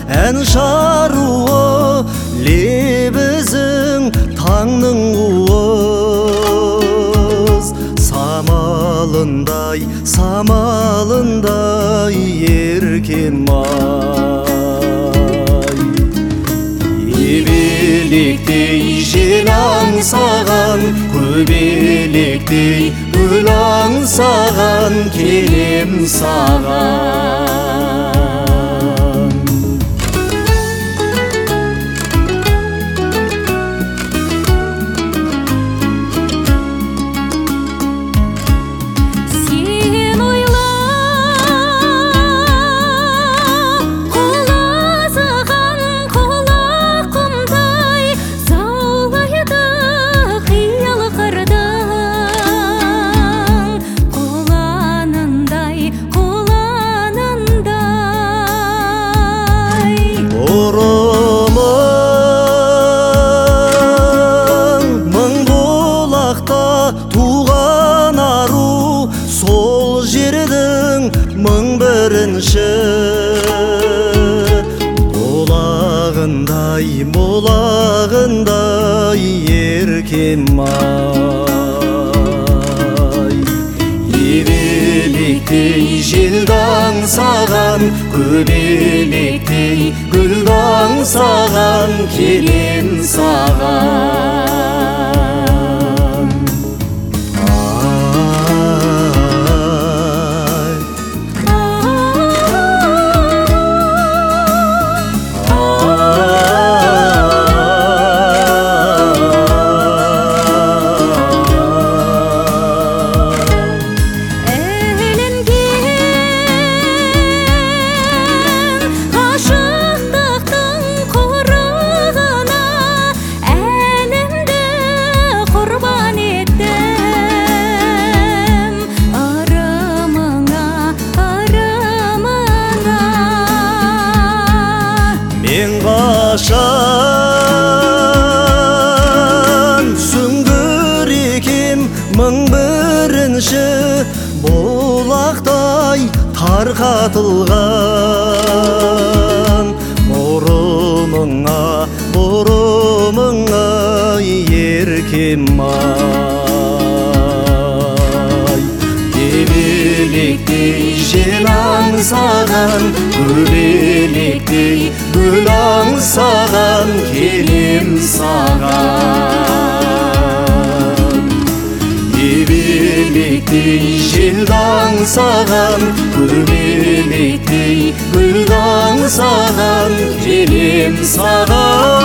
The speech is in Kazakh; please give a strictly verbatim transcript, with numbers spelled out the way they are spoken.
ән шаруы, лебізің таңның уыз. Самалындай, самалындай еркем-ай. Ебелектей жел аңсаған, көбелектей гүл аңсаған, келем саған. Туған ару, сол жердің мың бірінші. Молағындай, молағындай еркем-ай. Ебелектей желді аңсаған, көбелектей гүлді аңсаған, келем саған. Мен қашан сүңгір екем мың бірінші, бұлақтай тарқатылған. Бұрымыңа, бұрымыңа еркем-ай. Ебелектей жел аңсаған, көбелектей гүл аңсаған, келем саған. Ебелектей желді аңсаған, көбелектей гүл аңсаған, келем саған.